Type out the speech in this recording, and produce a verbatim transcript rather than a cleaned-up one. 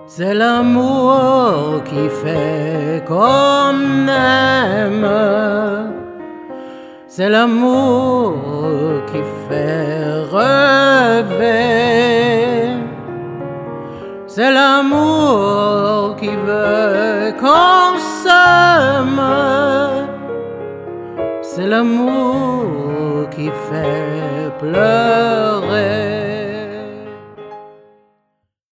C'est l'amour qui fait qu'on aime. C'est l'amour qui fait rêver. C'est l'amour qui veut qu'on s'aime. C'est l'amour qui fait pleurer.